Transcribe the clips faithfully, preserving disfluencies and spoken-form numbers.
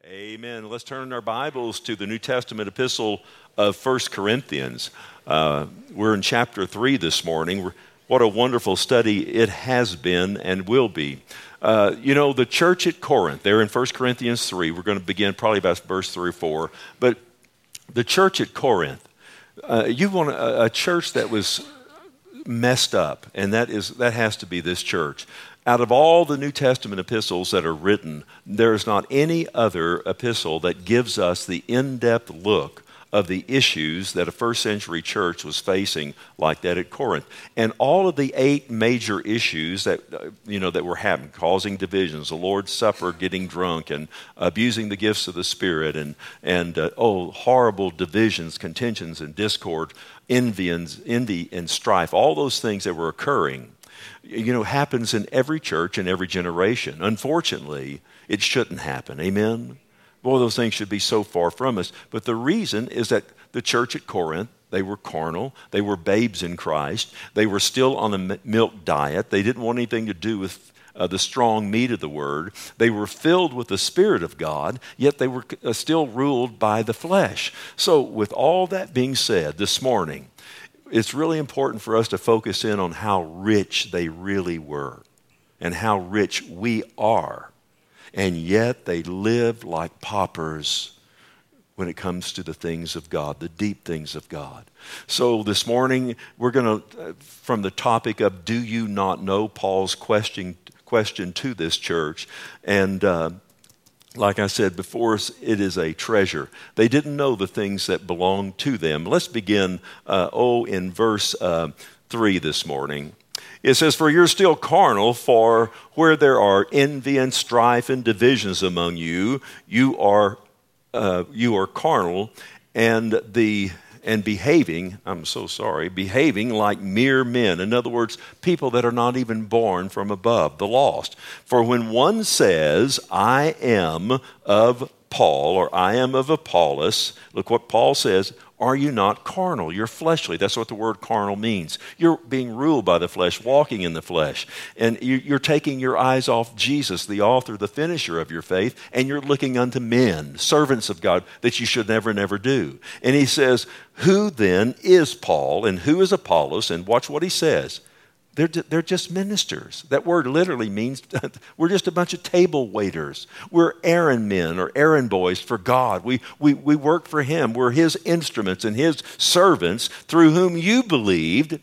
Amen. Let's turn our Bibles to the New Testament epistle of First Corinthians. Uh, we're in chapter three this morning. What a wonderful study it has been and will be. Uh, you know, the church at Corinth, they're in First Corinthians three. We're going to begin probably about verse three or four. But the church at Corinth, uh, you want a, a church that was messed up, and that is that has to be this church. Out of all the New Testament epistles that are written, there is not any other epistle that gives us the in-depth look of the issues that a first century church was facing like that at Corinth. And all of the eight major issues that, uh, you know, that were happening, causing divisions, the Lord's Supper, getting drunk, and abusing the gifts of the Spirit, and, and uh, oh, horrible divisions, contentions, and discord, envy and, envy and strife, all those things that were occurring, you know, happens in every church in every generation. Unfortunately, it shouldn't happen. Amen? Boy, those things should be so far from us. But the reason is that the church at Corinth, they were carnal. They were babes in Christ. They were still on the milk diet. They didn't want anything to do with uh, the strong meat of the word. They were filled with the Spirit of God, yet they were uh, still ruled by the flesh. So with all that being said this morning, it's really important for us to focus in on how rich they really were and how rich we are. And yet they lived like paupers when it comes to the things of God, the deep things of God. So this morning, we're going to, from the topic of do you not know, Paul's question, question to this church. And uh, like I said before, it is a treasure. They didn't know the things that belonged to them. Let's begin, uh, oh, in verse uh, three this morning. It says, "For you're still carnal, for where there are envy and strife and divisions among you, you are uh, you are carnal, and the and behaving, I'm so sorry, behaving like mere men." In other words, people that are not even born from above, the lost. "For when one says, 'I am of Paul,' or 'I am of Apollos,'" look what Paul says, "are you not carnal?" You're fleshly. That's what the word carnal means. You're being ruled by the flesh, walking in the flesh. And you're taking your eyes off Jesus, the author, the finisher of your faith, and you're looking unto men, servants of God, that you should never, never do. And he says, "Who then is Paul and who is Apollos?" And watch what he says. They're, they're just ministers. That word literally means we're just a bunch of table waiters. We're errand men or errand boys for God. We, we, we work for him. We're his instruments and his servants through whom you believed,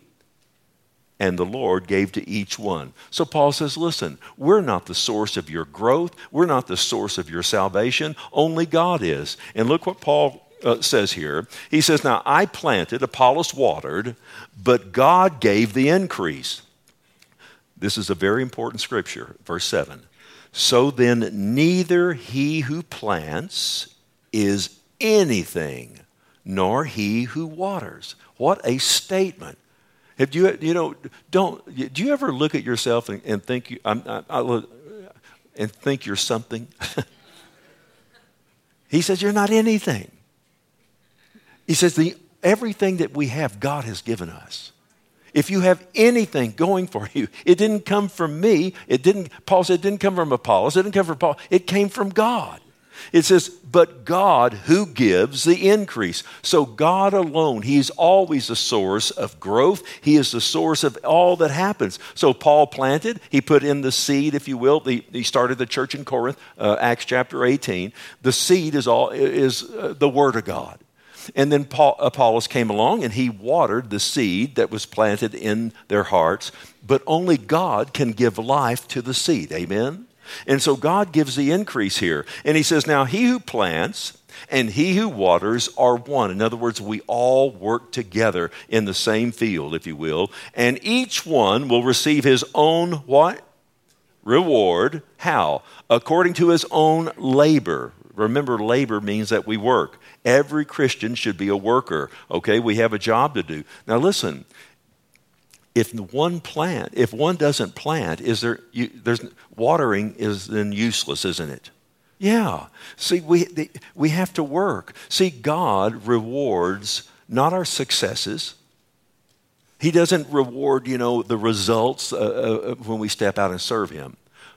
and the Lord gave to each one. So Paul says, listen, we're not the source of your growth. We're not the source of your salvation. Only God is. And look what Paul Uh, says here. He says, "Now I planted, Apollos watered, but God gave the increase." This is a very important scripture, verse seven. "So then neither he who plants is anything, nor he who waters." What a statement. Have you, you know, don't, do you ever look at yourself and, and think, you, I'm, I, I, and think you're something? He says, you're not anything. He says, the, everything that we have, God has given us. If you have anything going for you, it didn't come from me. It didn't, Paul said, it didn't come from Apollos. It didn't come from Paul. It came from God. It says, but God who gives the increase. So God alone, he's always the source of growth. He is the source of all that happens. So Paul planted, he put in the seed, if you will. He, he started the church in Corinth, uh, Acts chapter eighteen. The seed is all is uh, the word of God. And then Paul, Apollos came along and he watered the seed that was planted in their hearts. But only God can give life to the seed. Amen? And so God gives the increase here. And he says, now he who plants and he who waters are one. In other words, we all work together in the same field, if you will. And each one will receive his own what? Reward. How? According to his own labor. Remember, labor means that we work. Every Christian should be a worker. Okay, we have a job to do. Now listen, if one plant, if one doesn't plant, is there? You, there's watering is then useless, isn't it? Yeah. See, we the, we have to work. See, God rewards not our successes. He doesn't reward, you know, the results uh, uh, when we step out and serve him.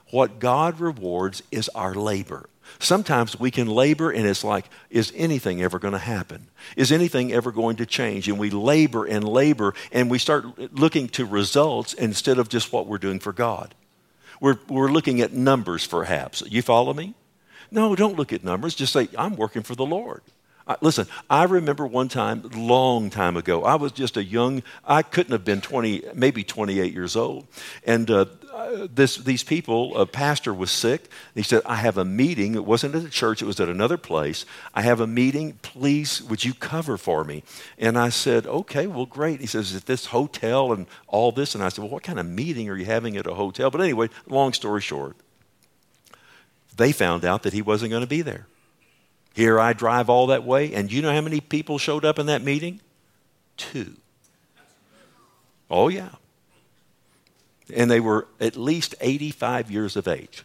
What God rewards is our labor. Sometimes we can labor and it's like, is anything ever going to happen? Is anything ever going to change? And we labor and labor and we start looking to results instead of just what we're doing for God. We're, we're looking at numbers perhaps. You follow me? No, don't look at numbers. Just say, I'm working for the Lord. I, listen, I remember one time, long time ago, I was just a young, I couldn't have been twenty, maybe twenty-eight years old. And uh, this, these people, a pastor was sick. He said, I have a meeting. It wasn't at a church. It was at another place. I have a meeting. Please, would you cover for me? And I said, okay, well, great. He says, at this hotel and all this. And I said, well, what kind of meeting are you having at a hotel? But anyway, long story short, they found out that he wasn't going to be there. Here I drive all that way, and you know how many people showed up in that meeting? Two. Oh, yeah. And they were at least eighty-five years of age.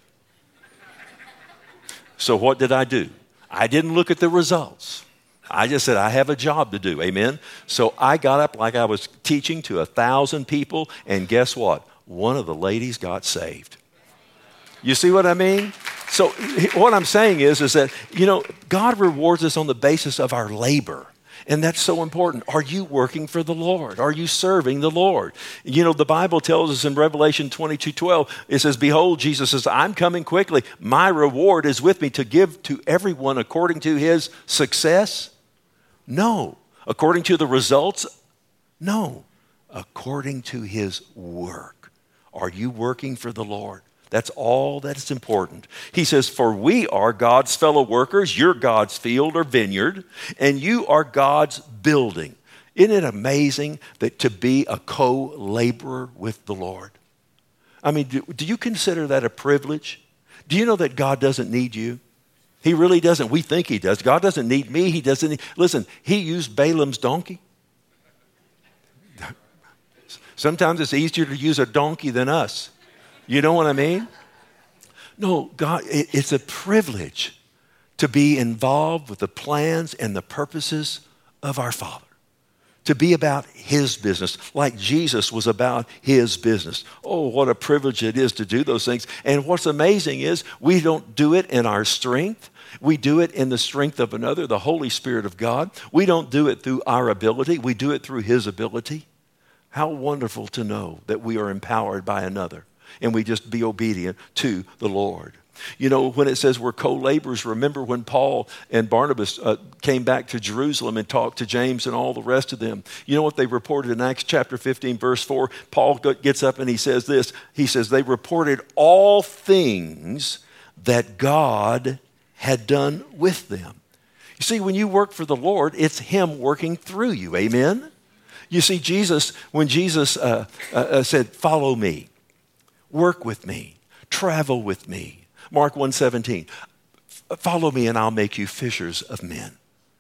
So what did I do? I didn't look at the results. I just said, I have a job to do, amen? So I got up like I was teaching to a thousand people, and guess what? One of the ladies got saved. You see what I mean? So what I'm saying is, is that, you know, God rewards us on the basis of our labor. And that's so important. Are you working for the Lord? Are you serving the Lord? You know, the Bible tells us in Revelation twenty-two twelve, it says, behold, Jesus says, I'm coming quickly. My reward is with me to give to everyone according to his success? No. According to the results? No. According to his work. Are you working for the Lord? That's all that's important. He says, for we are God's fellow workers, you're God's field or vineyard, and you are God's building. Isn't it amazing that to be a co-laborer with the Lord? I mean, do, do you consider that a privilege? Do you know that God doesn't need you? He really doesn't. We think he does. God doesn't need me. He doesn't need, listen, he used Balaam's donkey. Sometimes it's easier to use a donkey than us. You know what I mean? No, God, it, it's a privilege to be involved with the plans and the purposes of our Father. To be about his business, like Jesus was about his business. Oh, what a privilege it is to do those things. And what's amazing is we don't do it in our strength. We do it in the strength of another, the Holy Spirit of God. We don't do it through our ability. We do it through his ability. How wonderful to know that we are empowered by another. And we just be obedient to the Lord. You know, when it says we're co-laborers, remember when Paul and Barnabas uh, came back to Jerusalem and talked to James and all the rest of them. You know what they reported in Acts chapter fifteen, verse four? Paul gets up and he says this. He says, they reported all things that God had done with them. You see, when you work for the Lord, it's him working through you. Amen? You see, Jesus, when Jesus uh, uh, said, follow me. Work with me. Travel with me. Mark one seventeen. Follow me and I'll make you fishers of men.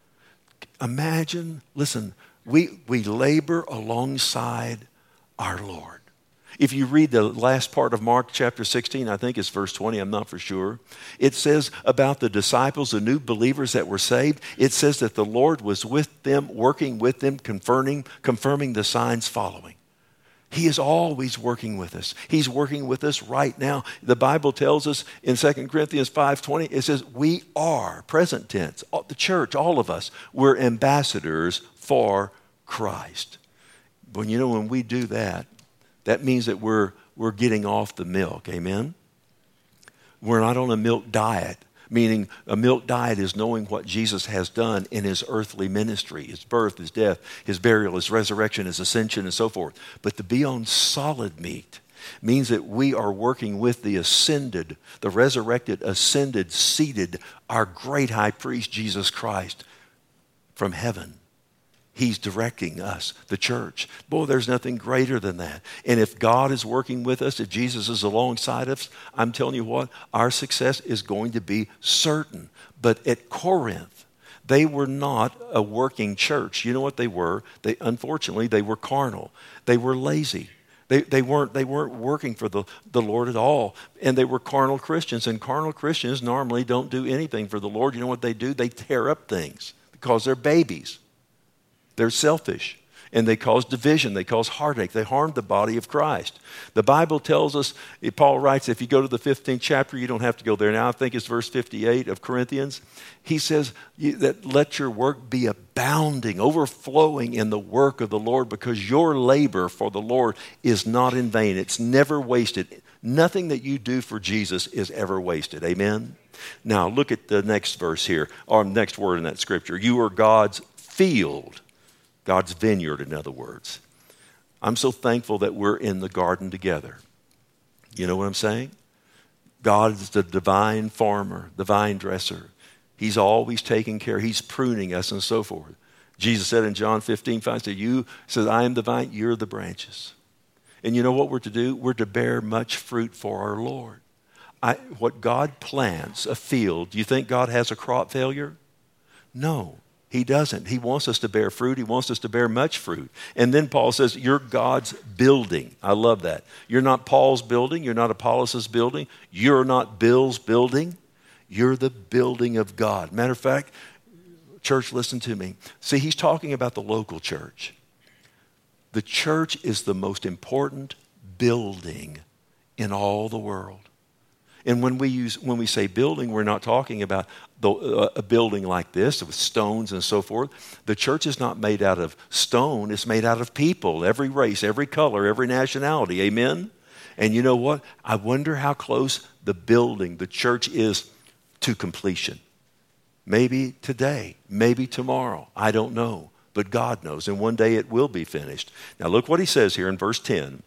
Imagine, listen, we, we labor alongside our Lord. If you read the last part of Mark chapter sixteen, I think it's verse twenty, I'm not for sure. It says about the disciples, the new believers that were saved. It says that the Lord was with them, working with them, confirming, confirming the signs following. He is always working with us. He's working with us right now. The Bible tells us in Second Corinthians five twenty, it says we are, present tense, the church, all of us, we're ambassadors for Christ. When you know, when we do that, that means that we're, we're getting off the milk, amen? We're not on a milk diet, meaning a milk diet is knowing what Jesus has done in his earthly ministry, his birth, his death, his burial, his resurrection, his ascension, and so forth. But to be on solid meat means that we are working with the ascended, the resurrected, ascended, seated, our great high priest, Jesus Christ, from heaven. He's directing us, the church. Boy, there's nothing greater than that. And if God is working with us, if Jesus is alongside us, I'm telling you what, our success is going to be certain. But at Corinth, they were not a working church. You know what they were? They, unfortunately, they were carnal. They were lazy. They, they, weren't, they weren't working for the, the Lord at all. And they were carnal Christians. And carnal Christians normally don't do anything for the Lord. You know what they do? They tear up things because they're babies. They're selfish. and they cause division, they cause heartache, they harm the body of Christ. The Bible tells us, Paul writes, if you go to the fifteenth chapter, you don't have to go there now, I think it's verse fifty-eight of Corinthians. He says that let your work be abounding, overflowing in the work of the Lord, because your labor for the Lord is not in vain. It's never wasted. Nothing that you do for Jesus is ever wasted. Amen? Now, look at the next verse here, or next word in that scripture. You are God's field, God's vineyard, in other words. I'm so thankful that we're in the garden together. You know what I'm saying? God is the divine farmer, the vine dresser. He's always taking care. He's pruning us and so forth. Jesus said in John fifteen five, said, you said, I am the vine, you're the branches. And you know what we're to do? We're to bear much fruit for our Lord. I, what God plants, a field, do you think God has a crop failure? No, he doesn't. He wants us to bear fruit. He wants us to bear much fruit. And then Paul says, you're God's building. I love that. You're not Paul's building. You're not Apollos' building. You're not Bill's building. You're the building of God. Matter of fact, church, listen to me. See, he's talking about the local church. The church is the most important building in all the world. And when we use when we say building, we're not talking about the, uh, a building like this with stones and so forth. The church is not made out of stone. It's made out of people, every race, every color, every nationality. Amen? And you know what? I wonder how close the building, the church is to completion. Maybe today, maybe tomorrow. I don't know. But God knows. And one day it will be finished. Now look what he says here in verse ten.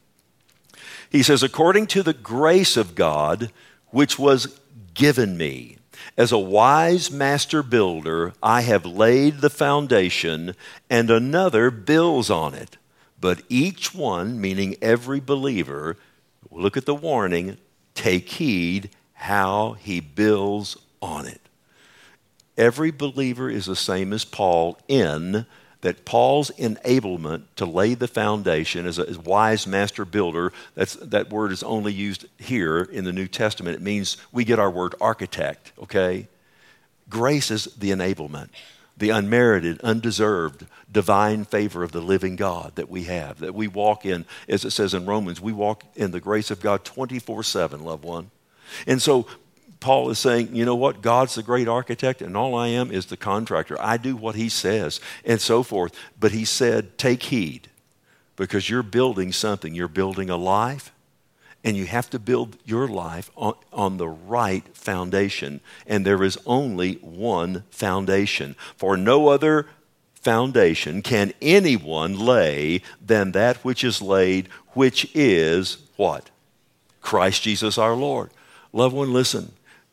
He says, according to the grace of God, which was given me, as a wise master builder, I have laid the foundation, and another builds on it. But each one, meaning every believer, look at the warning, take heed how he builds on it. Every believer is the same as Paul in that Paul's enablement to lay the foundation as a as wise master builder, that's, that word is only used here in the New Testament. It means we get our word architect, okay? Grace is the enablement, the unmerited, undeserved, divine favor of the living God that we have, that we walk in, as it says in Romans, we walk in the grace of God twenty-four seven, loved one. And so Paul is saying, you know what? God's the great architect, and all I am is the contractor. I do what he says, and so forth. But he said, take heed, because you're building something. You're building a life, and you have to build your life on, on the right foundation. And there is only one foundation. For no other foundation can anyone lay than that which is laid, which is what? Christ Jesus our Lord. Loved one, listen.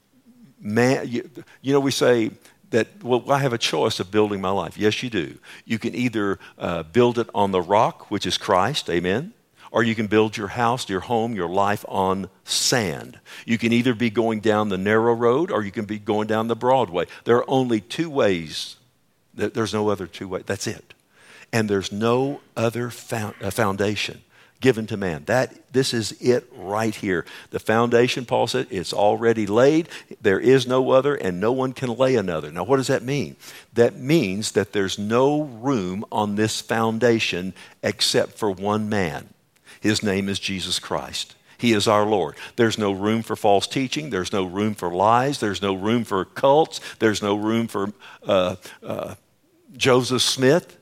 Man, you, you know, we say that, well, I have a choice of building my life. Yes, you do. You can either uh, build it on the rock, which is Christ, amen, or you can build your house, your home, your life on sand. You can either be going down the narrow road or you can be going down the broad way. There are only two ways. There's no other two ways. That's it. And there's no other foundation given to man. That this is it right here. The foundation, Paul said, it's already laid. There is no other, and no one can lay another. Now, what does that mean? That means that there's no room on this foundation except for one man. His name is Jesus Christ. He is our Lord. There's no room for false teaching. There's no room for lies. There's no room for cults. There's no room for uh, uh, Joseph Smith.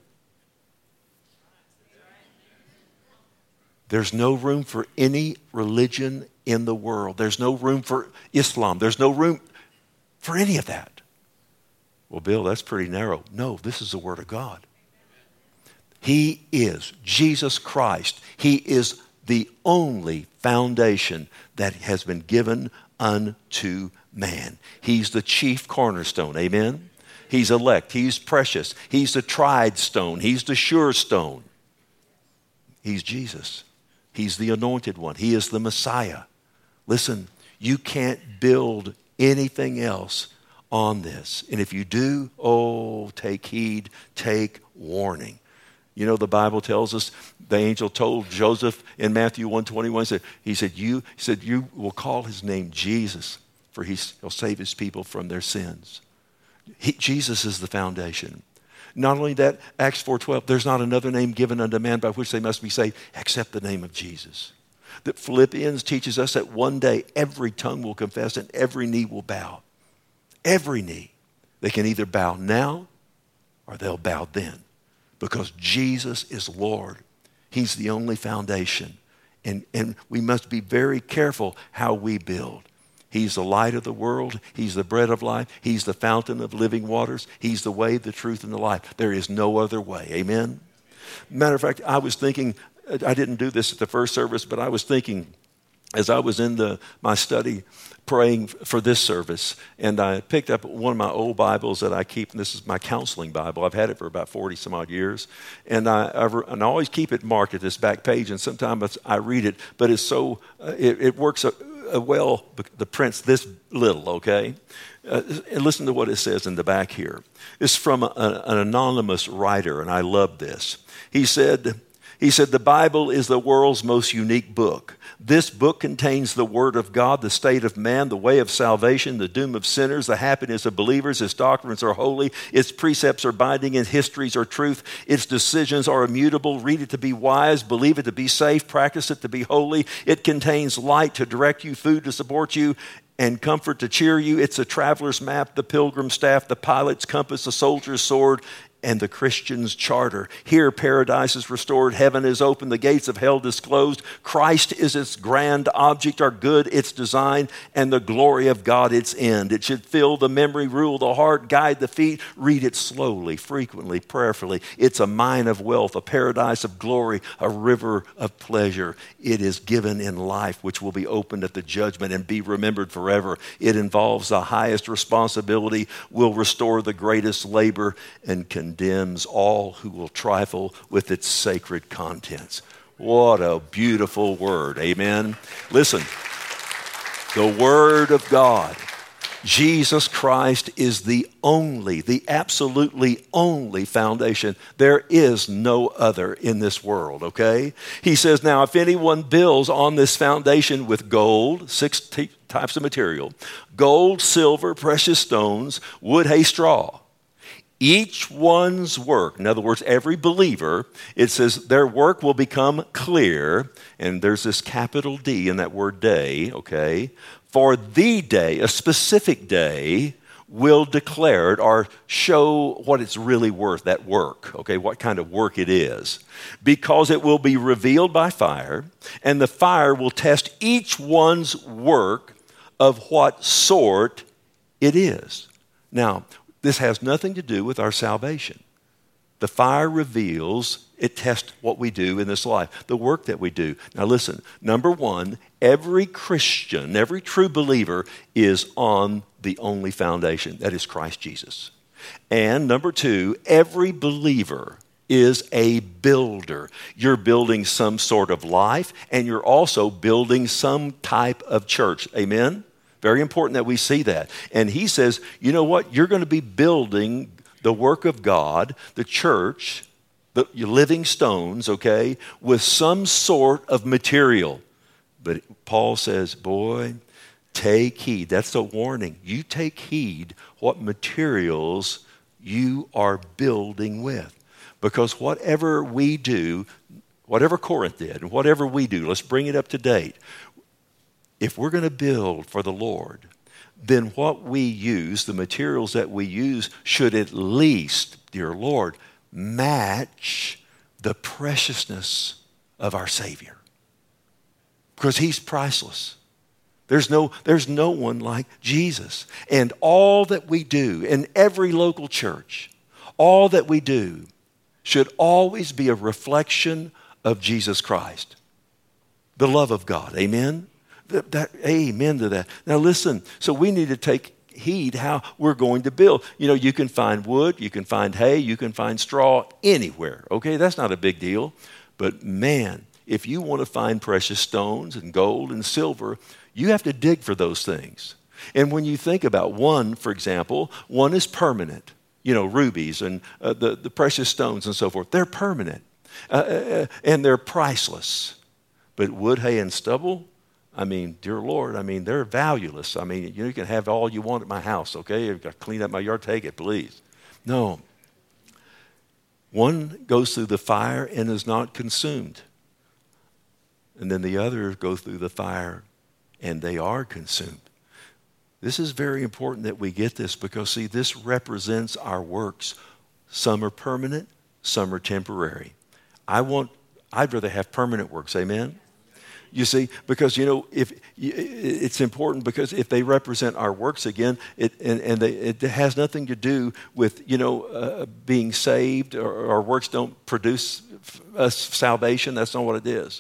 There's no room for any religion in the world. There's no room for Islam. There's no room for any of that. Well, Bill, that's pretty narrow. No, this is the Word of God. He is Jesus Christ. He is the only foundation that has been given unto man. He's the chief cornerstone. Amen? He's elect. He's precious. He's the tried stone. He's the sure stone. He's Jesus. He's the anointed one. He is the Messiah. Listen, you can't build anything else on this. And if you do, oh, take heed, take warning. You know, the Bible tells us, the angel told Joseph in Matthew one twenty-one, he said, he said, you, he said, you will call his name Jesus, for he'll save his people from their sins. He, Jesus is the foundation. Not only that, Acts four twelve, there's not another name given unto man by which they must be saved except the name of Jesus. That Philippians teaches us that one day every tongue will confess and every knee will bow. Every knee. They can either bow now or they'll bow then, because Jesus is Lord. He's the only foundation. And, and we must be very careful how we build. He's the light of the world. He's the bread of life. He's the fountain of living waters. He's the way, the truth, and the life. There is no other way. Amen? Matter of fact, I was thinking, I didn't do this at the first service, but I was thinking as I was in the my study praying for this service, and I picked up one of my old Bibles that I keep, and this is my counseling Bible. I've had it for about forty some odd years, and I, I, and I always keep it marked at this back page, and sometimes I read it, but it's so, uh, it, it works uh, uh, well, the print's this little, okay? Uh, and listen to what it says in the back here. It's from a, an anonymous writer, and I love this. He said, he said, the Bible is the world's most unique book. This book contains the Word of God, the state of man, the way of salvation, the doom of sinners, the happiness of believers. Its doctrines are holy. Its precepts are binding. Its histories are truth. Its decisions are immutable. Read it to be wise. Believe it to be safe. Practice it to be holy. It contains light to direct you, food to support you, and comfort to cheer you. It's a traveler's map, the pilgrim's staff, the pilot's compass, the soldier's sword, and the Christian's charter. Here paradise is restored, heaven is open, the gates of hell disclosed. Christ is its grand object, our good, its design, and the glory of God, its end. It should fill the memory, rule the heart, guide the feet. Read it slowly, frequently, prayerfully. It's a mine of wealth, a paradise of glory, a river of pleasure. It is given in life, which will be opened at the judgment and be remembered forever. It involves the highest responsibility, will restore the greatest labor, and condemns all who will trifle with its sacred contents. What a beautiful word. Amen. Listen, the Word of God, Jesus Christ, is the only, the absolutely only foundation. There is no other in this world, okay? He says, now, if anyone builds on this foundation with gold, six t- types of material, gold, silver, precious stones, wood, hay, straw, each one's work, in other words, every believer, it says their work will become clear, and there's this capital D in that word day, okay? For the day, a specific day, will declare it or show what it's really worth, that work, okay, what kind of work it is. Because it will be revealed by fire, and the fire will test each one's work of what sort it is. Now, this has nothing to do with our salvation. The fire reveals, it tests what we do in this life, the work that we do. Now listen, number one, every Christian, every true believer is on the only foundation, that is Christ Jesus. And number two, every believer is a builder. You're building some sort of life, and you're also building some type of church. Amen? Very important that we see that. And he says, you know what? You're going to be building the work of God, the church, the living stones, okay, with some sort of material. But Paul says, boy, take heed. That's a warning. You take heed what materials you are building with. Because whatever we do, whatever Corinth did, and whatever we do, let's bring it up to date. If we're going to build for the Lord, then what we use, the materials that we use, should at least, dear Lord, match the preciousness of our Savior. Because He's priceless. There's no, there's no one like Jesus. And all that we do in every local church, all that we do should always be a reflection of Jesus Christ. The love of God. Amen? That, that, amen to that. Now listen, so we need to take heed how we're going to build. You know, you can find wood, you can find hay, you can find straw anywhere. Okay, that's not a big deal. But man, if you want to find precious stones and gold and silver, you have to dig for those things. And when you think about one, for example, one is permanent. You know, rubies and uh, the, the precious stones and so forth, they're permanent. Uh, uh, and they're priceless. But wood, hay, and stubble, I mean, dear Lord, I mean, they're valueless. I mean, you, know, you can have all you want at my house, okay? I've got to clean up my yard, take it, please. No. One goes through the fire and is not consumed. And then the other go through the fire and they are consumed. This is very important that we get this because, see, this represents our works. Some are permanent, some are temporary. I want, I'd rather have permanent works, amen? You see, because, you know, if it's important because if they represent our works again, it, and, and they, it has nothing to do with, you know, uh, being saved, or our works don't produce us salvation. That's not what it is.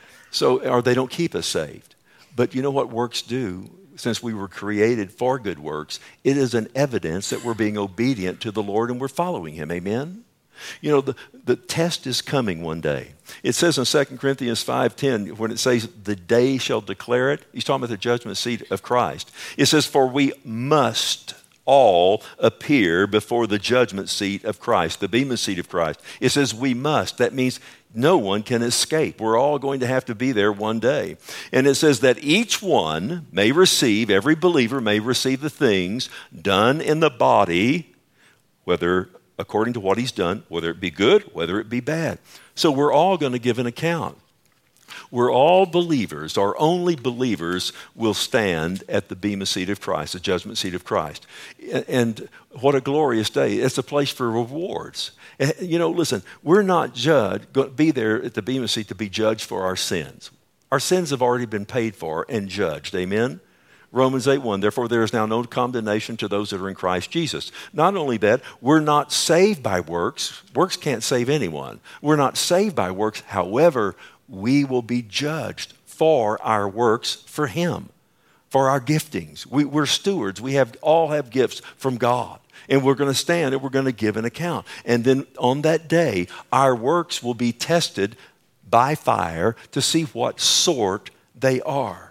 So, or they don't keep us saved. But you know what works do? Since we were created for good works, it is an evidence that we're being obedient to the Lord and we're following Him. Amen? You know, the, the test is coming one day. It says in Second Corinthians five ten, when it says, the day shall declare it, he's talking about the judgment seat of Christ. It says, for we must all appear before the judgment seat of Christ, the bema seat of Christ. It says we must. That means no one can escape. We're all going to have to be there one day. And it says that each one may receive, every believer may receive the things done in the body, whether according to what he's done, whether it be good, whether it be bad. So we're all going to give an account. We're all believers, or only believers will stand at the bema seat of Christ, the judgment seat of Christ. And what a glorious day. It's a place for rewards. You know, listen, we're not judged, going to be there at the bema seat to be judged for our sins. Our sins have already been paid for and judged. Amen? Romans eight one, therefore there is now no condemnation to those that are in Christ Jesus. Not only that, we're not saved by works. Works can't save anyone. We're not saved by works. However, we will be judged for our works for Him, for our giftings. We, we're stewards. We have all have gifts from God. And we're going to stand and we're going to give an account. And then on that day, our works will be tested by fire to see what sort they are.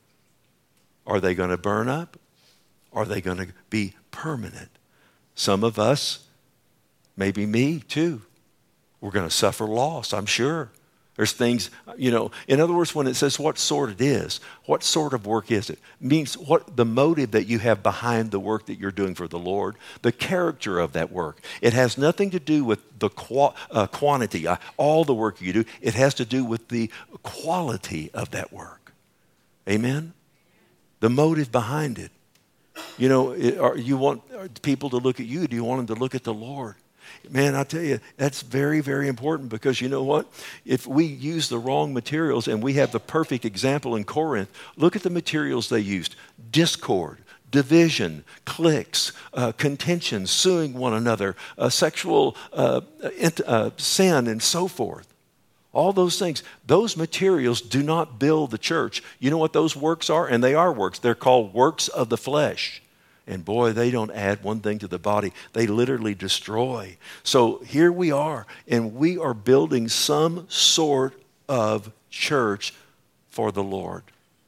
Are they going to burn up? Are they going to be permanent? Some of us, maybe me too, we're going to suffer loss, I'm sure. There's things, you know, in other words, when it says what sort it is, what sort of work is it? It means what the motive that you have behind the work that you're doing for the Lord, the character of that work. It has nothing to do with the qu- uh, quantity, uh, all the work you do. It has to do with the quality of that work. Amen? The motive behind it. You know, it, are, you want people to look at you. Do you want them to look at the Lord? Man, I tell you, that's very, very important because you know what? If we use the wrong materials, and we have the perfect example in Corinth, look at the materials they used. Discord, division, cliques, uh, contention, suing one another, uh, sexual uh, int- uh, sin, and so forth. All those things, those materials do not build the church. You know what those works are? And they are works. They're called works of the flesh. And boy, they don't add one thing to the body. They literally destroy. So here we are, and we are building some sort of church for the Lord.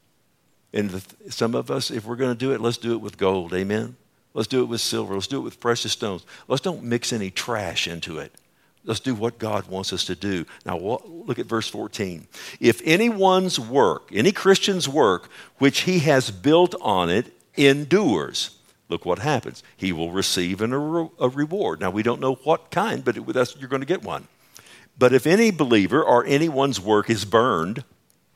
And the, some of us, if we're going to do it, let's do it with gold. Amen? Let's do it with silver. Let's do it with precious stones. Let's don't mix any trash into it. Let's do what God wants us to do. Now, look at verse fourteen. If anyone's work, any Christian's work, which he has built on it, endures, look what happens. He will receive an, a, a reward. Now, we don't know what kind, but it, that's, you're going to get one. But if any believer or anyone's work is burned,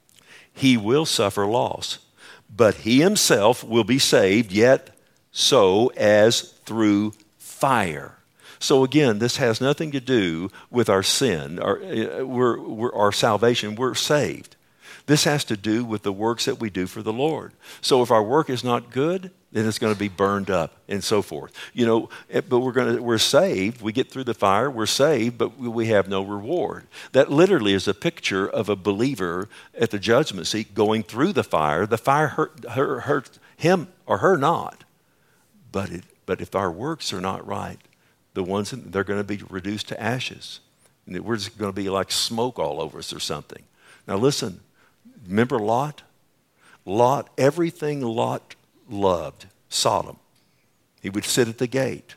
he will suffer loss. But he himself will be saved, yet so as through fire. So again, this has nothing to do with our sin, our, we're, we're, our salvation. We're saved. This has to do with the works that we do for the Lord. So if our work is not good, then it's going to be burned up and so forth. You know, but we're going to, we're saved. We get through the fire. We're saved, but we have no reward. That literally is a picture of a believer at the judgment seat going through the fire. The fire hurt, hurt, hurt him or her not. But it, but if our works are not right, the ones, they're going to be reduced to ashes. And we're just going to be like smoke all over us or something. Now listen, remember Lot? Lot, everything Lot loved, Sodom. He would sit at the gate.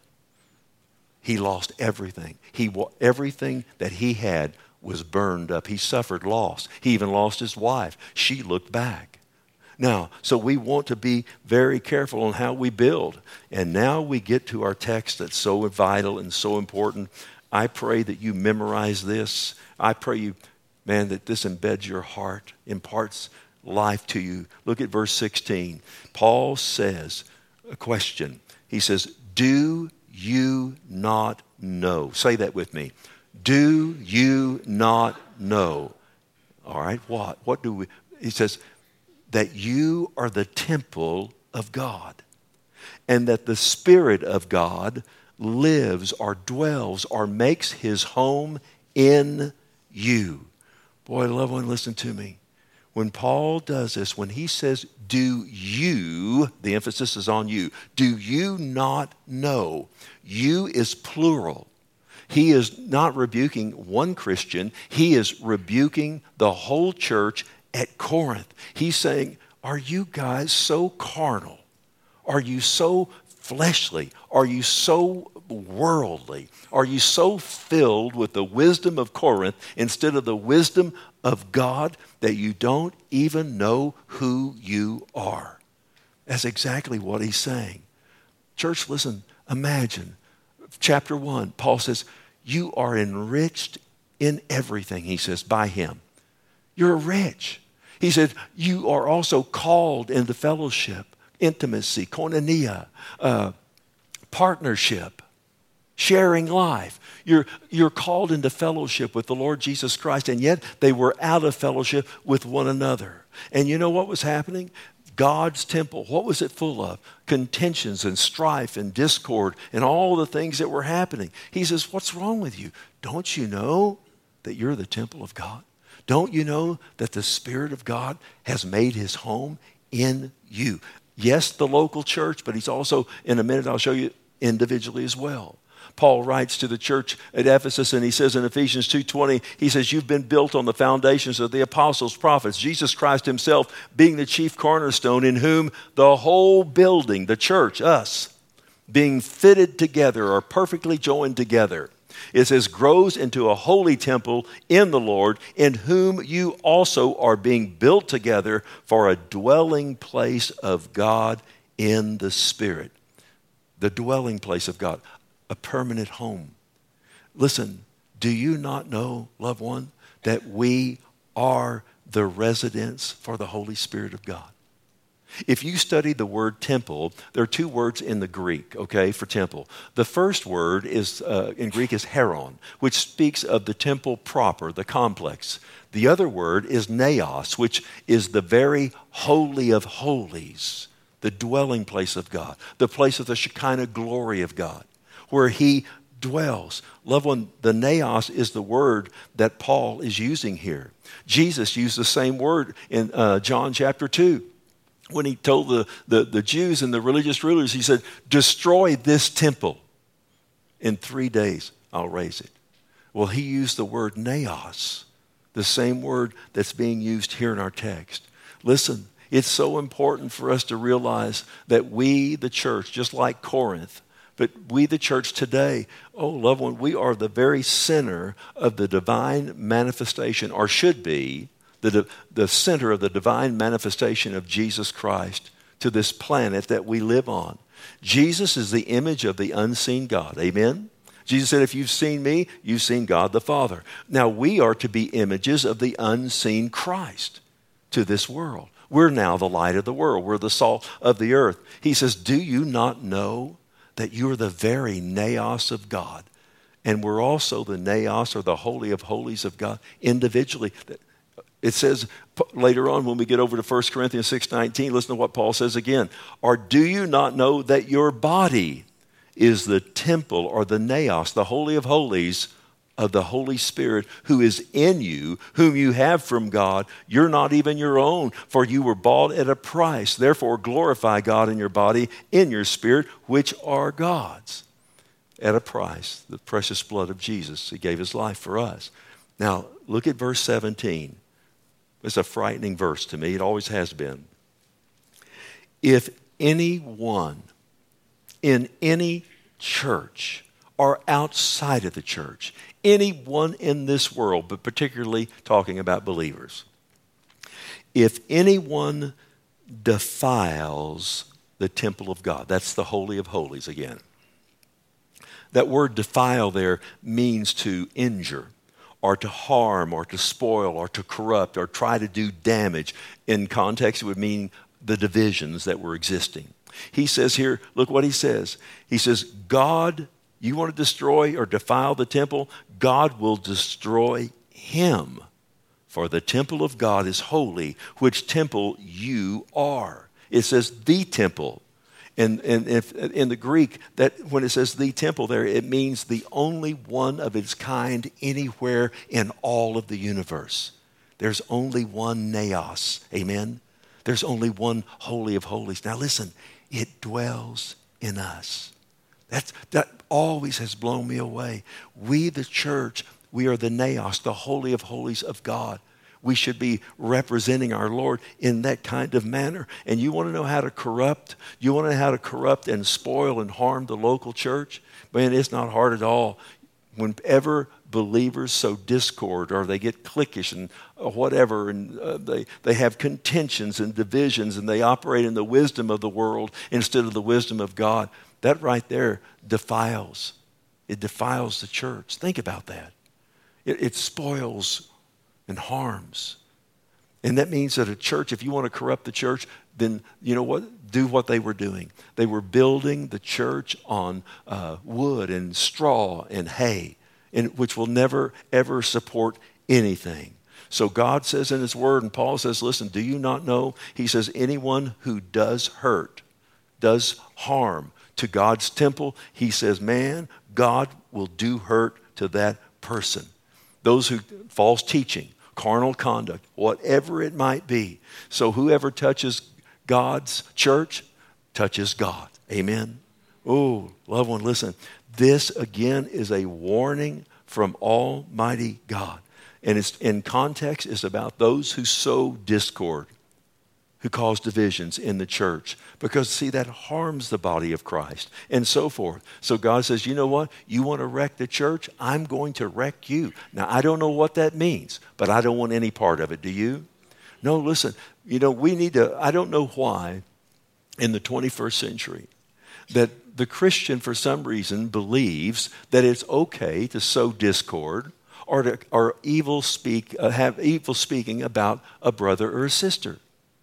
He lost everything. He everything that he had was burned up. He suffered loss. He even lost his wife. She looked back. Now, so we want to be very careful on how we build. And now we get to our text that's so vital and so important. I pray that you memorize this. I pray you, man, that this embeds your heart, imparts life to you. Look at verse sixteen. Paul says, a question. He says, do you not know? Say that with me. Do you not know? All right, what? What do we? He says, that you are the temple of God, and that the Spirit of God lives or dwells or makes his home in you. Boy, loved one, listen to me. When Paul does this, when he says, do you, the emphasis is on you, do you not know? You is plural. He is not rebuking one Christian. He is rebuking the whole church at Corinth. He's saying, are you guys so carnal? Are you so fleshly? Are you so worldly? Are you so filled with the wisdom of Corinth instead of the wisdom of God that you don't even know who you are? That's exactly what he's saying. Church, listen, imagine. Chapter one, Paul says, you are enriched in everything, he says, by him. You're rich. He said, you are also called into fellowship, intimacy, koinonia, uh, partnership, sharing life. You're, you're called into fellowship with the Lord Jesus Christ, and yet they were out of fellowship with one another. And you know what was happening? God's temple, what was it full of? Contentions and strife and discord and all the things that were happening. He says, what's wrong with you? Don't you know that you're the temple of God? Don't you know that the Spirit of God has made his home in you? Yes, the local church, but he's also, in a minute, I'll show you individually as well. Paul writes to the church at Ephesus, and he says in Ephesians two twenty, he says, you've been built on the foundations of the apostles, prophets, Jesus Christ himself being the chief cornerstone, in whom the whole building, the church, us, being fitted together or perfectly joined together, it says, grows into a holy temple in the Lord, in whom you also are being built together for a dwelling place of God in the Spirit. The dwelling place of God. A permanent home. Listen, do you not know, loved one, that we are the residence for the Holy Spirit of God? If you study the word temple, there are two words in the Greek, okay, for temple. The first word is uh, in Greek is heron, which speaks of the temple proper, the complex. The other word is naos, which is the very holy of holies, the dwelling place of God, the place of the Shekinah glory of God, where he dwells. Loved one, the naos is the word that Paul is using here. Jesus used the same word in uh, John chapter two. When he told the, the, the Jews and the religious rulers, he said, destroy this temple. In three days, I'll raise it. Well, he used the word naos, the same word that's being used here in our text. Listen, it's so important for us to realize that we, the church, just like Corinth, but we, the church today, oh, loved one, we are the very center of the divine manifestation, or should be, the, the center of the divine manifestation of Jesus Christ to this planet that we live on. Jesus is the image of the unseen God. Amen? Jesus said, if you've seen me, you've seen God the Father. Now, we are to be images of the unseen Christ to this world. We're now the light of the world. We're the salt of the earth. He says, do you not know that you're the very naos of God? And we're also the naos, or the holy of holies of God, individually. It says later on when we get over to First Corinthians six nineteen, listen to what Paul says again. Or do you not know that your body is the temple, or the naos, the holy of holies of the Holy Spirit who is in you, whom you have from God? You're not even your own, for you were bought at a price. Therefore glorify God in your body, in your spirit, which are God's. At a price, the precious blood of Jesus. He gave his life for us. Now, look at verse seventeen. It's a frightening verse to me. It always has been. If anyone in any church or outside of the church, anyone in this world, but particularly talking about believers, if anyone defiles the temple of God, that's the Holy of Holies again, That word defile there means to injure, or to harm, or to spoil, or to corrupt, or try to do damage. In context, it would mean the divisions that were existing. He says here, look what he says. He says, God, you want to destroy or defile the temple? God will destroy him. For the temple of God is holy, which temple you are. It says the temple. And, and if, in the Greek, that when it says the temple there, it means the only one of its kind anywhere in all of the universe. There's only one naos. Amen? There's only one holy of holies. Now listen, it dwells in us. That's, that always has blown me away. We, the church, we are the naos, the holy of holies of God. We should be representing our Lord in that kind of manner. And you want to know how to corrupt? You want to know how to corrupt and spoil and harm the local church? Man, it's not hard at all. Whenever believers sow discord or they get cliquish and whatever, and uh, they, they have contentions and divisions and they operate in the wisdom of the world instead of the wisdom of God, that right there defiles. It defiles the church. Think about that. It, it spoils and harms. And that means that a church, if you want to corrupt the church, then you know what? Do what they were doing. They were building the church on uh, wood and straw and hay, and, which will never, ever support anything. So God says in his word, and Paul says, listen, do you not know? He says, anyone who does hurt, does harm to God's temple, he says, man, God will do hurt to that person. Those who, false teaching, carnal conduct, whatever it might be. So whoever touches God's church touches God. Amen? Oh, loved one, listen. This, again, is a warning from Almighty God. And it's in context, it's about those who sow discord, who cause divisions in the church. Because, see, that harms the body of Christ and so forth. So God says, you know what? You want to wreck the church? I'm going to wreck you. Now, I don't know what that means, but I don't want any part of it. Do you? No, listen, you know, we need to, I don't know why in the twenty-first century that the Christian, for some reason, believes that it's okay to sow discord or to or evil speak, uh, have evil speaking about a brother or a sister.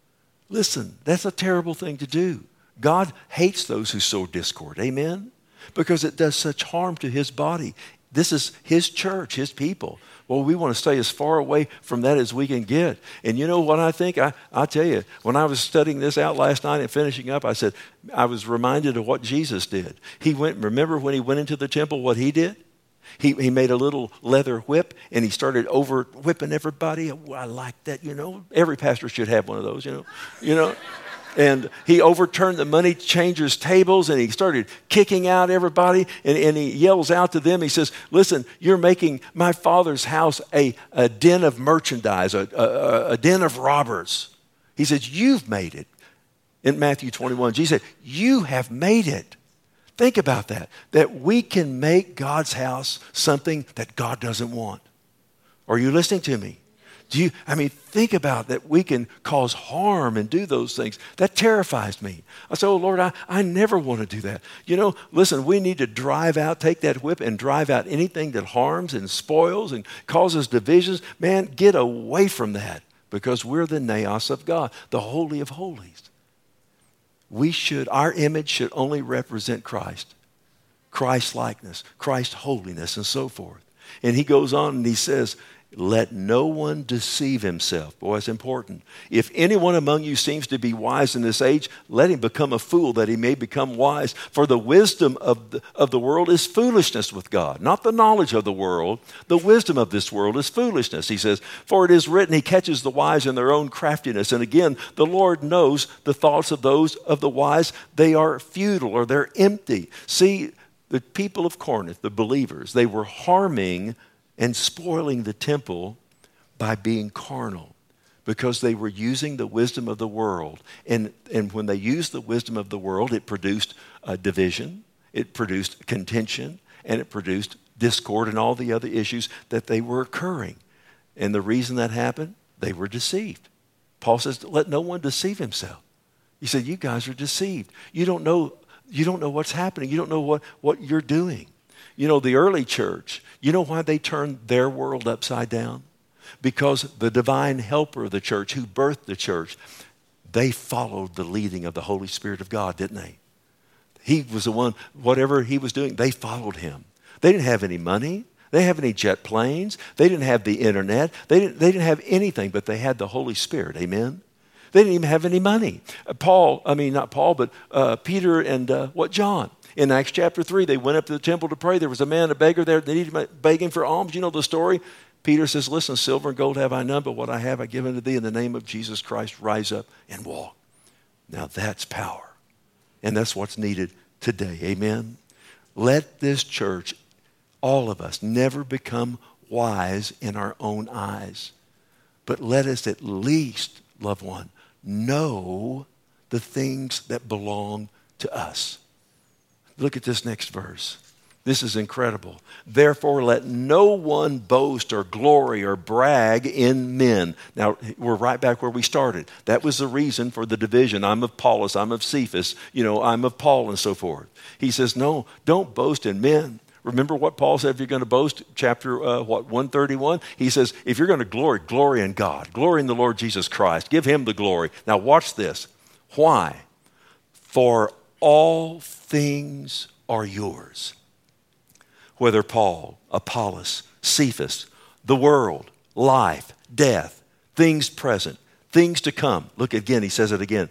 Listen, that's a terrible thing to do. God hates those who sow discord. Amen? Because it does such harm to his body. This is his church, his people. Well, we want to stay as far away from that as we can get. And you know what I think? I, I'll tell you, when I was studying this out last night and finishing up, I said, I was reminded of what Jesus did. He went, remember when he went into the temple, what he did? He, he made a little leather whip, and he started over whipping everybody. Oh, I like that, you know. Every pastor should have one of those, you know. You know. And he overturned the money changers' tables, and he started kicking out everybody, and, and he yells out to them. He says, listen, you're making my Father's house a, a den of merchandise, a, a, a den of robbers. He says, you've made it. In Matthew twenty-one, Jesus said, you have made it. Think about that, that we can make God's house something that God doesn't want. Are you listening to me? Do you, I mean, think about that we can cause harm and do those things. That terrifies me. I say, oh, Lord, I, I never want to do that. You know, listen, we need to drive out, take that whip and drive out anything that harms and spoils and causes divisions. Man, get away from that because we're the naos of God, the Holy of Holies. We should, our image should only represent Christ, Christ likeness, Christ holiness, and so forth. And he goes on and he says, let no one deceive himself. Boy, it's important. If anyone among you seems to be wise in this age, let him become a fool that he may become wise. For the wisdom of the, of the world is foolishness with God. Not the knowledge of the world. The wisdom of this world is foolishness. He says, for it is written, he catches the wise in their own craftiness. And again, the Lord knows the thoughts of those of the wise. They are futile or they're empty. See, the people of Corinth, the believers, they were harming and spoiling the temple by being carnal because they were using the wisdom of the world. And, and when they used the wisdom of the world, it produced a division, it produced contention, and it produced discord and all the other issues that they were occurring. And the reason that happened, they were deceived. Paul says, let no one deceive himself. He said, you guys are deceived. You don't know, you don't know what's happening. You don't know what, what you're doing. You know, the early church, you know why they turned their world upside down? Because the divine helper of the church, who birthed the church, they followed the leading of the Holy Spirit of God, didn't they? He was the one, whatever he was doing, they followed him. They didn't have any money. They didn't have any jet planes. They didn't have the internet. They didn't, they didn't have anything, but they had the Holy Spirit. Amen? They didn't even have any money. Uh, Paul, I mean, not Paul, but uh, Peter and uh, what, John. In Acts chapter three, they went up to the temple to pray. There was a man, a beggar there. They needed begging for alms. You know the story? Peter says, listen, silver and gold have I none, but what I have I give unto thee. In the name of Jesus Christ, rise up and walk. Now that's power. And that's what's needed today. Amen? Let this church, all of us, never become wise in our own eyes. But let us at least, loved one, know the things that belong to us. Look at this next verse. This is incredible. Therefore, let no one boast or glory or brag in men. Now, we're right back where we started. That was the reason for the division. I'm of Apollos, I'm of Cephas, you know, I'm of Paul and so forth. He says, no, don't boast in men. Remember what Paul said if you're going to boast, chapter, uh, what, one thirty-one? He says, if you're going to glory, glory in God. Glory in the Lord Jesus Christ. Give him the glory. Now, watch this. Why? For all things are yours. Whether Paul, Apollos, Cephas, the world, life, death, things present, things to come. Look again, he says it again.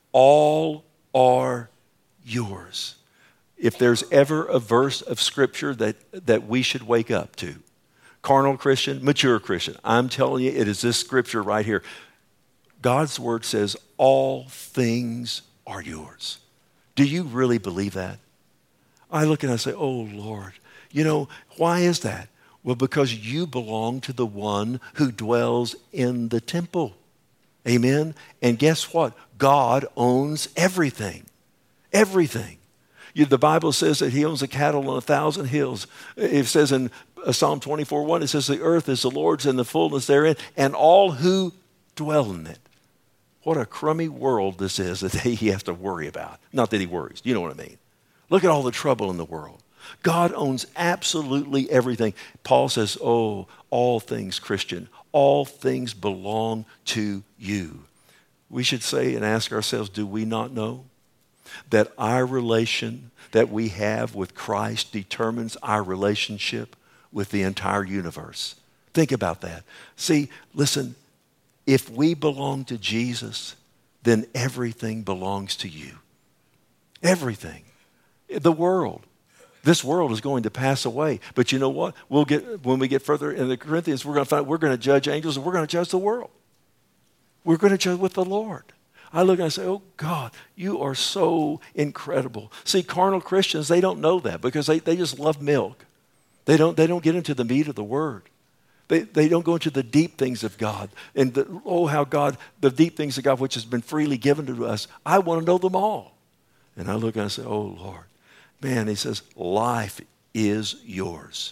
All are yours. If there's ever a verse of Scripture that, that we should wake up to, carnal Christian, mature Christian, I'm telling you, it is this Scripture right here. God's Word says, all things are yours. Do you really believe that? I look and I say, oh, Lord. You know, why is that? Well, because you belong to the one who dwells in the temple. Amen? And guess what? God owns everything. Everything. You, the Bible says that he owns the cattle on a thousand hills. It says in Psalm twenty-four one, it says the earth is the Lord's and the fullness therein, and all who dwell in it. What a crummy world this is that he has to worry about. Not that he worries. You know what I mean? Look at all the trouble in the world. God owns absolutely everything. Paul says, oh, all things, Christian, all things belong to you. We should say and ask ourselves, do we not know that our relation that we have with Christ determines our relationship with the entire universe? Think about that. See, listen, if we belong to Jesus, then everything belongs to you. Everything. The world. This world is going to pass away. But you know what? We'll get when we get further in the Corinthians, we're going to find we're going to judge angels and we're going to judge the world. We're going to judge with the Lord. I look and I say, oh God, you are so incredible. See, carnal Christians, they don't know that because they, they just love milk. They don't, they don't get into the meat of the word. They, they don't go into the deep things of God. And the, oh, how God, the deep things of God which has been freely given to us, I want to know them all. And I look and I say, oh Lord. Man, he says, life is yours.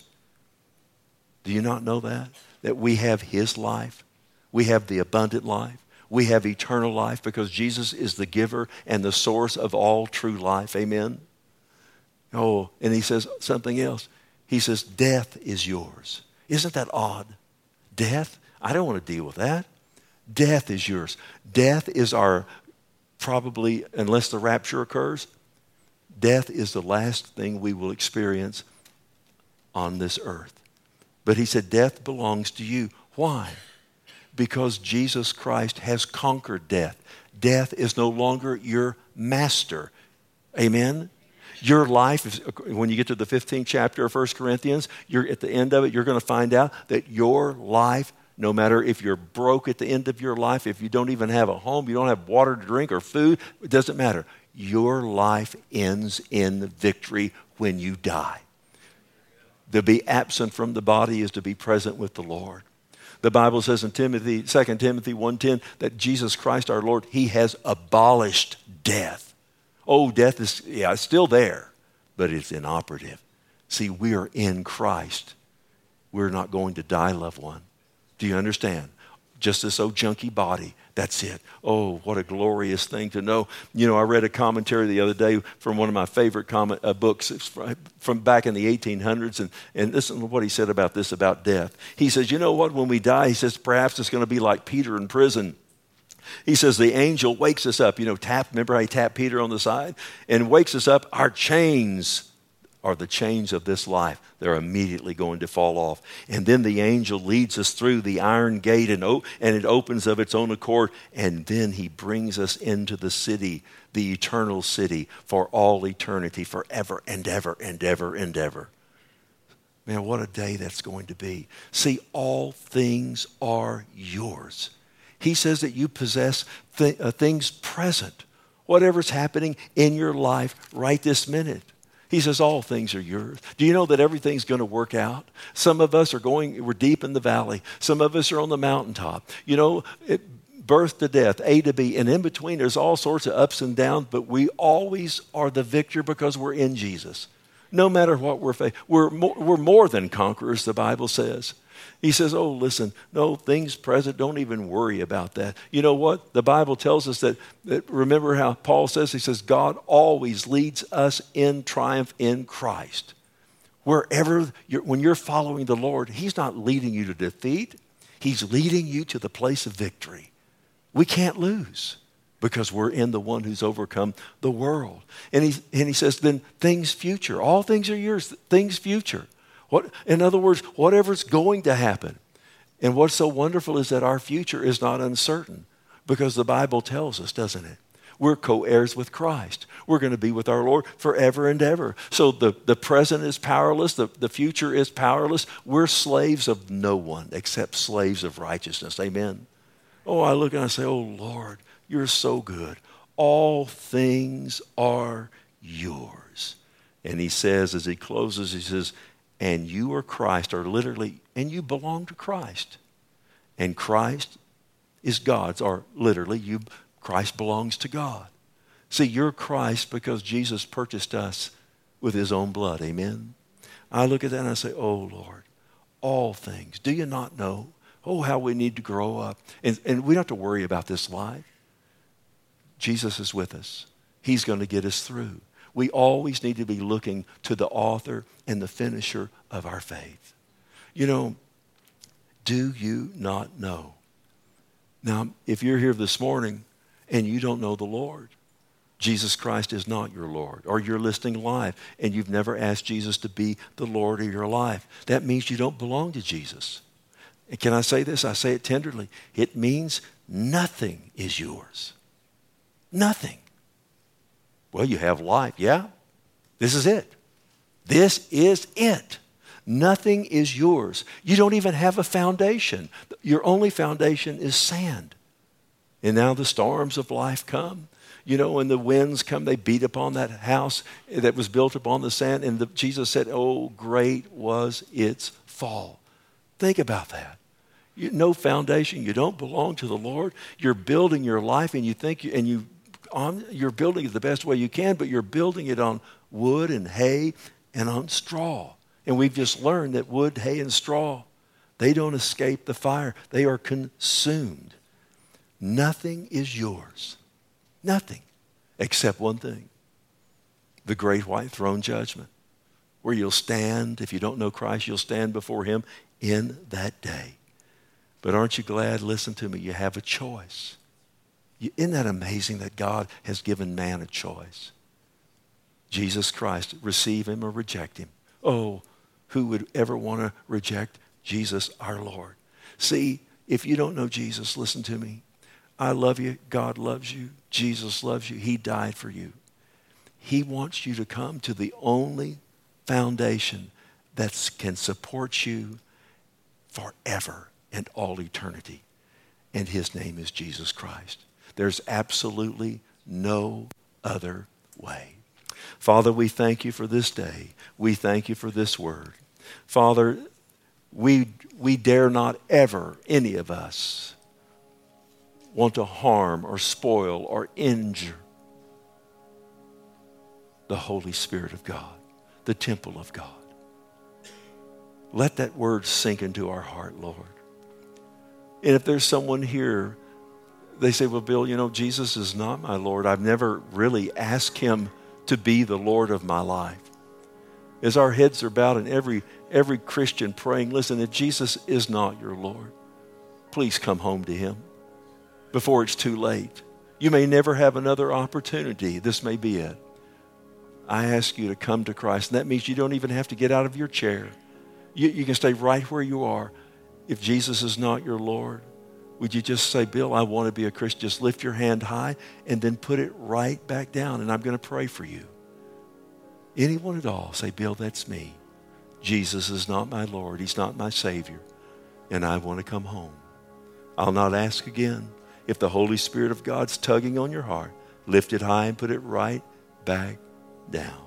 Do you not know that? That we have his life. We have the abundant life. We have eternal life because Jesus is the giver and the source of all true life. Amen? Oh, and he says something else. He says, death is yours. Isn't that odd? Death? I don't want to deal with that. Death is yours. Death is our, probably, unless the rapture occurs, death is the last thing we will experience on this earth. But he said, death belongs to you. Why? Because Jesus Christ has conquered death. Death is no longer your master. Amen? Your life, is, when you get to the fifteenth chapter of First Corinthians, you're at the end of it, you're going to find out that your life, no matter if you're broke at the end of your life, if you don't even have a home, you don't have water to drink or food, it doesn't matter. Your life ends in victory when you die. To be absent from the body is to be present with the Lord. The Bible says in Timothy, Second Timothy one ten that Jesus Christ our Lord, he has abolished death. Oh, death is, yeah, it's still there, but it's inoperative. See, we are in Christ. We're not going to die, loved one. Do you understand? just this old junky body. That's it. Oh, what a glorious thing to know. You know, I read a commentary the other day from one of my favorite comment, uh, books. It's from back in the eighteen hundreds. And, and listen to what he said about this, about death. He says, you know what, when we die, he says, perhaps it's going to be like Peter in prison. He says the angel wakes us up. You know, tap, remember how he tapped Peter on the side? And wakes us up. Our chains are the chains of this life. They're immediately going to fall off. And then the angel leads us through the iron gate and, o- and it opens of its own accord. And then he brings us into the city, the eternal city, for all eternity, forever and ever and ever and ever. Man, what a day that's going to be. See, all things are yours. He says that you possess th- uh, things present, whatever's happening in your life right this minute. He says all things are yours. Do you know that everything's going to work out? Some of us are going, we're deep in the valley. Some of us are on the mountaintop. You know, it, birth to death, A to B, and in between there's all sorts of ups and downs, but we always are the victor because we're in Jesus. No matter what we're facing, we're more, we're more than conquerors, the Bible says. He says, oh, listen, no, things present, don't even worry about that. You know what? The Bible tells us that, that, remember how Paul says, he says, God always leads us in triumph in Christ. Wherever, you're, when you're following the Lord, he's not leading you to defeat. He's leading you to the place of victory. We can't lose because we're in the one who's overcome the world. And he, and he says, then things future, all things are yours, things future. What, in other words, whatever's going to happen. And what's so wonderful is that our future is not uncertain because the Bible tells us, doesn't it? We're co-heirs with Christ. We're going to be with our Lord forever and ever. So the, the present is powerless. The, the future is powerless. We're slaves of no one except slaves of righteousness. Amen. Oh, I look and I say, oh, Lord, you're so good. All things are yours. And he says, as he closes, he says, and you are Christ, or literally, and you belong to Christ. And Christ is God's, or literally, you Christ belongs to God. See, you're Christ because Jesus purchased us with his own blood. Amen? I look at that and I say, oh, Lord, all things. Do you not know? Oh, how we need to grow up. And, and we don't have to worry about this life. Jesus is with us. He's going to get us through. We always need to be looking to the author and the finisher of our faith. You know, do you not know? Now, if you're here this morning and you don't know the Lord, Jesus Christ is not your Lord, or you're listening live and you've never asked Jesus to be the Lord of your life, that means you don't belong to Jesus. And can I say this? I say it tenderly. It means nothing is yours. Nothing. Well, you have life, yeah? This is it. This is it. Nothing is yours. You don't even have a foundation. Your only foundation is sand. And now the storms of life come. You know, when the winds come, they beat upon that house that was built upon the sand. And the, Jesus said, oh, great was its fall. Think about that. You, no foundation. You don't belong to the Lord. You're building your life and you think, you, and you On, you're building it the best way you can, but you're building it on wood and hay and on straw. And we've just learned that wood, hay, and straw, they don't escape the fire. They are consumed. Nothing is yours. Nothing. Except one thing. The great white throne judgment. Where you'll stand, if you don't know Christ, you'll stand before him in that day. But aren't you glad, listen to me, you have a choice. Isn't that amazing that God has given man a choice? Jesus Christ, receive him or reject him. Oh, who would ever want to reject Jesus our Lord? See, if you don't know Jesus, listen to me. I love you. God loves you. Jesus loves you. He died for you. He wants you to come to the only foundation that can support you forever and all eternity. And his name is Jesus Christ. There's absolutely no other way. Father, we thank you for this day. We thank you for this word. Father, we, we dare not ever, any of us, want to harm or spoil or injure the Holy Spirit of God, the temple of God. Let that word sink into our heart, Lord. And if there's someone here, they say, well, Bill, you know, Jesus is not my Lord. I've never really asked him to be the Lord of my life. As our heads are bowed and every, every Christian praying, listen, if Jesus is not your Lord, please come home to him before it's too late. You may never have another opportunity. This may be it. I ask you to come to Christ. And that means you don't even have to get out of your chair. You, you can stay right where you are. If Jesus is not your Lord, would you just say, Bill, I want to be a Christian. Just lift your hand high and then put it right back down. And I'm going to pray for you. Anyone at all, say, Bill, that's me. Jesus is not my Lord. He's not my Savior. And I want to come home. I'll not ask again. If the Holy Spirit of God's tugging on your heart, lift it high and put it right back down.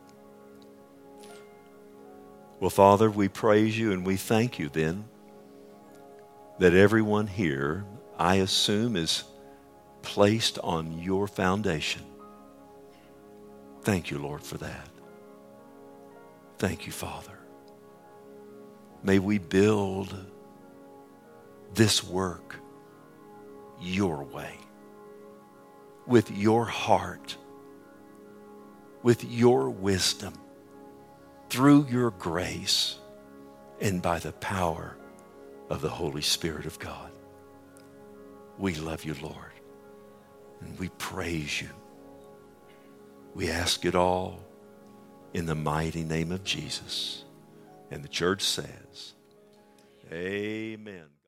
Well, Father, we praise you and we thank you then that everyone here, I assume, is placed on your foundation. Thank you, Lord, for that. Thank you, Father. May we build this work your way, with your heart, with your wisdom, through your grace, and by the power of the Holy Spirit of God. We love you, Lord, and we praise you. We ask it all in the mighty name of Jesus. And the church says, amen.